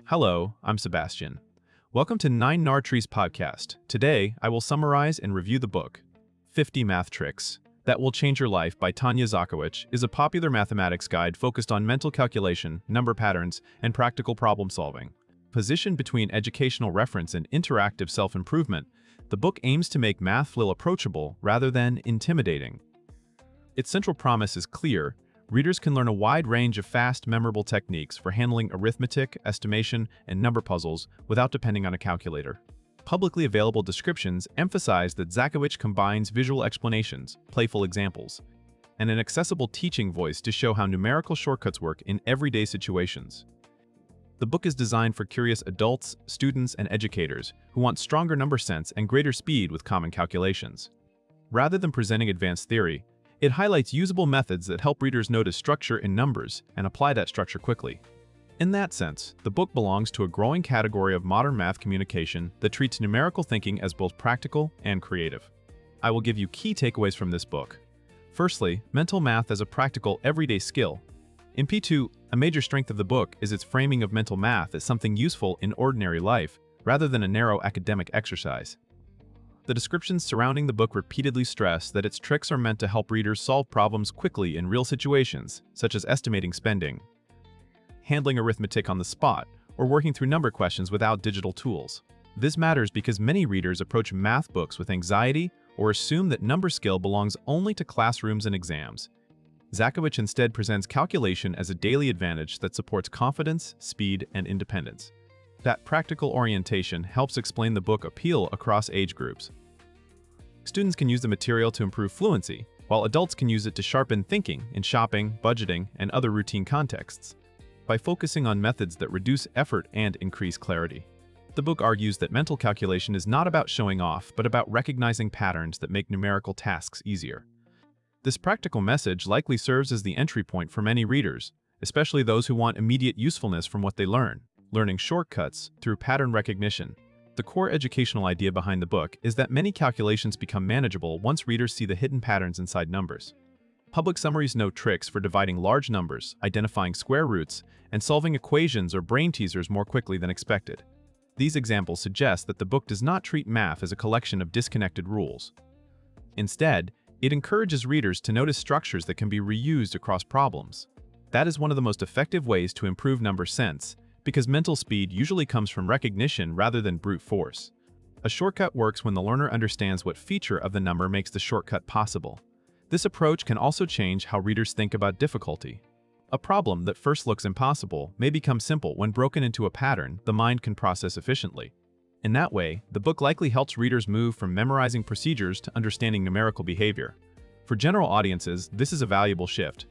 Hello, I'm Sebastian. Welcome to 9 Nar Trees podcast. Today, I will summarize and review the book, 50 Math Tricks That Will Change Your Life by Tanya Zakowicz is a popular mathematics guide focused on mental calculation, number patterns, and practical problem solving. Positioned between educational reference and interactive self-improvement, the book aims to make math feel approachable rather than intimidating. Its central promise is clear. Readers can learn a wide range of fast, memorable techniques for handling arithmetic, estimation, and number puzzles without depending on a calculator. Publicly available descriptions emphasize that Zakowicz combines visual explanations, playful examples, and an accessible teaching voice to show how numerical shortcuts work in everyday situations. The book is designed for curious adults, students, and educators who want stronger number sense and greater speed with common calculations. Rather than presenting advanced theory, it highlights usable methods that help readers notice structure in numbers and apply that structure quickly. In that sense, the book belongs to a growing category of modern math communication that treats numerical thinking as both practical and creative. I will give you key takeaways from this book. Firstly, mental math as a practical, everyday skill. In P2, a major strength of the book is its framing of mental math as something useful in ordinary life, rather than a narrow academic exercise. The descriptions surrounding the book repeatedly stress that its tricks are meant to help readers solve problems quickly in real situations, such as estimating spending, handling arithmetic on the spot, or working through number questions without digital tools. This matters because many readers approach math books with anxiety or assume that number skill belongs only to classrooms and exams. Zakowicz instead presents calculation as a daily advantage that supports confidence, speed, and independence. That practical orientation helps explain the book's appeal across age groups. Students can use the material to improve fluency, while adults can use it to sharpen thinking in shopping, budgeting, and other routine contexts, by focusing on methods that reduce effort and increase clarity. The book argues that mental calculation is not about showing off, but about recognizing patterns that make numerical tasks easier. This practical message likely serves as the entry point for many readers, especially those who want immediate usefulness from what they learn, learning shortcuts through pattern recognition. The core educational idea behind the book is that many calculations become manageable once readers see the hidden patterns inside numbers. Public summaries note tricks for dividing large numbers, identifying square roots, and solving equations or brain teasers more quickly than expected. These examples suggest that the book does not treat math as a collection of disconnected rules. Instead, it encourages readers to notice structures that can be reused across problems. That is one of the most effective ways to improve number sense, because mental speed usually comes from recognition rather than brute force. A shortcut works when the learner understands what feature of the number makes the shortcut possible. This approach can also change how readers think about difficulty. A problem that first looks impossible may become simple when broken into a pattern the mind can process efficiently. In that way, the book likely helps readers move from memorizing procedures to understanding numerical behavior. For general audiences, this is a valuable shift.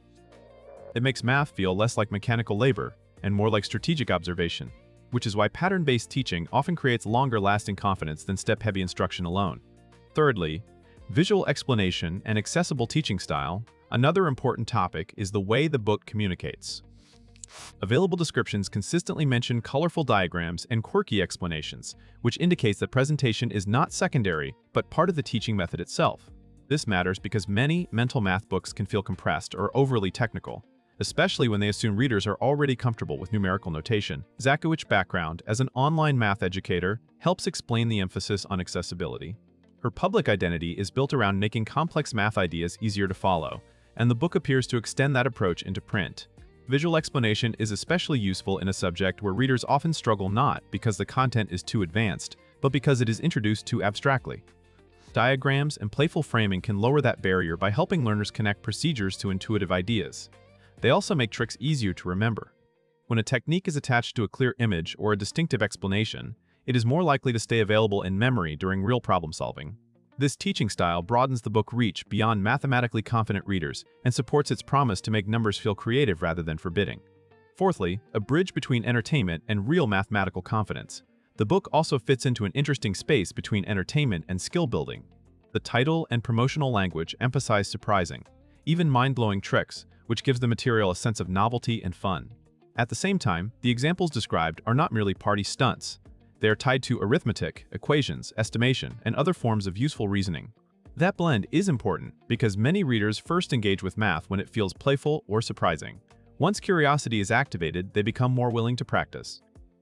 It makes math feel less like mechanical labor and more like strategic observation, which is why pattern-based teaching often creates longer-lasting confidence than step-heavy instruction alone. Thirdly, visual explanation and accessible teaching style. Another important topic is the way the book communicates. Available descriptions consistently mention colorful diagrams and quirky explanations, which indicates that presentation is not secondary, but part of the teaching method itself. This matters because many mental math books can feel compressed or overly technical, especially when they assume readers are already comfortable with numerical notation. Zakowicz's background as an online math educator helps explain the emphasis on accessibility. Her public identity is built around making complex math ideas easier to follow, and the book appears to extend that approach into print. Visual explanation is especially useful in a subject where readers often struggle not because the content is too advanced, but because it is introduced too abstractly. Diagrams and playful framing can lower that barrier by helping learners connect procedures to intuitive ideas. They also make tricks easier to remember. When a technique is attached to a clear image or a distinctive explanation, it is more likely to stay available in memory during real problem solving. This teaching style broadens the book's reach beyond mathematically confident readers and supports its promise to make numbers feel creative rather than forbidding. Fourthly, a bridge between entertainment and real mathematical confidence. The book also fits into an interesting space between entertainment and skill building. The title and promotional language emphasize surprising, even mind-blowing tricks, which gives the material a sense of novelty and fun. At the same time, the examples described are not merely party stunts. They are tied to arithmetic, equations, estimation, and other forms of useful reasoning. That blend is important because many readers first engage with math when it feels playful or surprising. Once curiosity is activated, they become more willing to practice.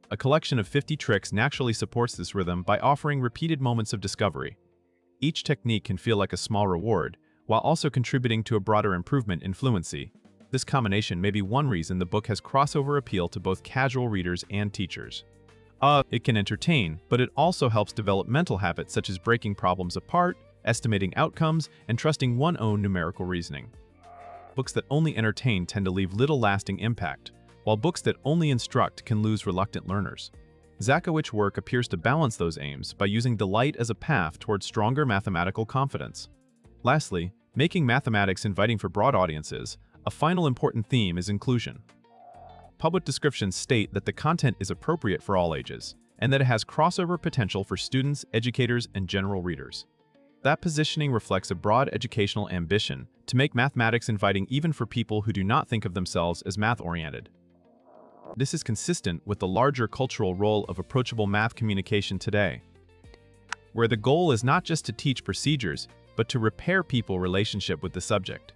A collection of 50 tricks naturally supports this rhythm by offering repeated moments of discovery. Each technique can feel like a small reward, while also contributing to a broader improvement in fluency. This combination may be one reason the book has crossover appeal to both casual readers and teachers. It can entertain, but it also helps develop mental habits such as breaking problems apart, estimating outcomes, and trusting one's own numerical reasoning. Books that only entertain tend to leave little lasting impact, while books that only instruct can lose reluctant learners. Zakowich's work appears to balance those aims by using delight as a path towards stronger mathematical confidence. Lastly, making mathematics inviting for broad audiences, a final important theme is inclusion. Public descriptions state that the content is appropriate for all ages, and that it has crossover potential for students, educators, and general readers. That positioning reflects a broad educational ambition to make mathematics inviting even for people who do not think of themselves as math-oriented. This is consistent with the larger cultural role of approachable math communication today, where the goal is not just to teach procedures, but to repair people's relationship with the subject.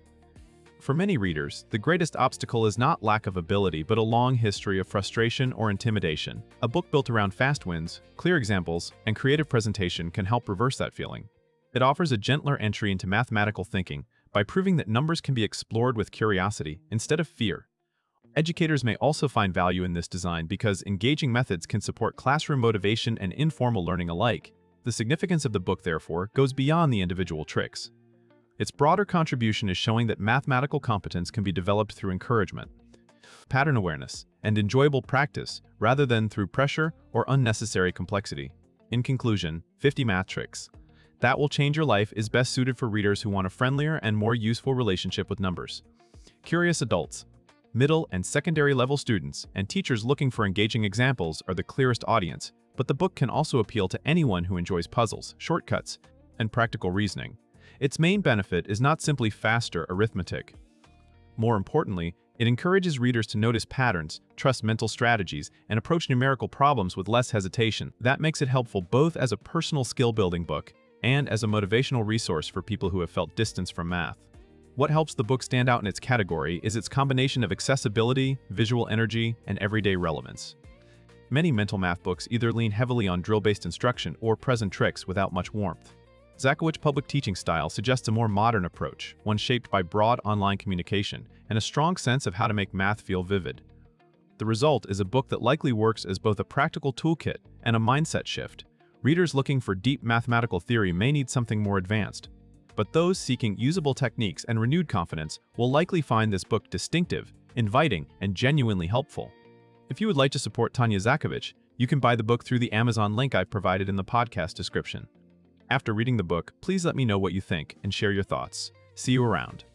For many readers, the greatest obstacle is not lack of ability but a long history of frustration or intimidation. A book built around fast wins, clear examples, and creative presentation can help reverse that feeling. It offers a gentler entry into mathematical thinking by proving that numbers can be explored with curiosity instead of fear. Educators may also find value in this design because engaging methods can support classroom motivation and informal learning alike. The significance of the book, therefore, goes beyond the individual tricks. Its broader contribution is showing that mathematical competence can be developed through encouragement, pattern awareness, and enjoyable practice rather than through pressure or unnecessary complexity. In conclusion, 50 Math Tricks That Will Change Your Life is best suited for readers who want a friendlier and more useful relationship with numbers. Curious adults, middle and secondary level students, and teachers looking for engaging examples are the clearest audience, but the book can also appeal to anyone who enjoys puzzles, shortcuts, and practical reasoning. Its main benefit is not simply faster arithmetic. More importantly, it encourages readers to notice patterns, trust mental strategies, and approach numerical problems with less hesitation. That makes it helpful both as a personal skill-building book and as a motivational resource for people who have felt distance from math. What helps the book stand out in its category is its combination of accessibility, visual energy, and everyday relevance. Many mental math books either lean heavily on drill-based instruction or present tricks without much warmth. Zakowich's public teaching style suggests a more modern approach, one shaped by broad online communication and a strong sense of how to make math feel vivid. The result is a book that likely works as both a practical toolkit and a mindset shift. Readers looking for deep mathematical theory may need something more advanced, but those seeking usable techniques and renewed confidence will likely find this book distinctive, inviting, and genuinely helpful. If you would like to support Tanya Zakovich, you can buy the book through the Amazon link I've provided in the podcast description. After reading the book, please let me know what you think and share your thoughts. See you around.